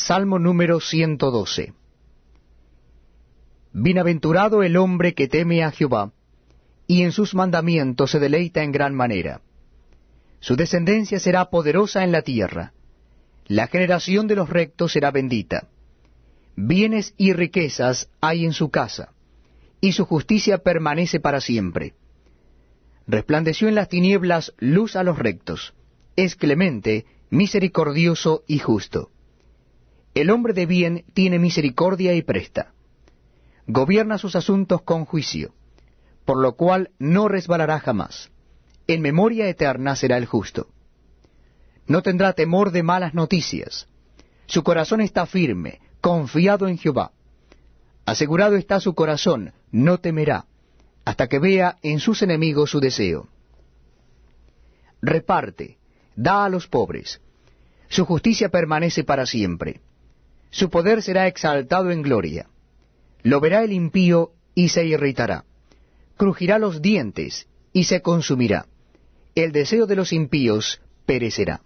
Salmo número 112. Bienaventurado el hombre que teme a Jehová, y en sus mandamientos se deleita en gran manera. Su descendencia será poderosa en la tierra. La generación de los rectos será bendita. Bienes y riquezas hay en su casa, y su justicia permanece para siempre. Resplandeció en las tinieblas luz a los rectos. Es clemente, misericordioso y justo. El hombre de bien tiene misericordia y presta. Gobierna sus asuntos con juicio, por lo cual no resbalará jamás. En memoria eterna será el justo. No tendrá temor de malas noticias. Su corazón está firme, confiado en Jehová. Asegurado está su corazón, no temerá, hasta que vea en sus enemigos su deseo. Reparte, da a los pobres. Su justicia permanece para siempre. Su poder será exaltado en gloria. Lo verá el impío y se irritará. Crujirá los dientes y se consumirá. El deseo de los impíos perecerá.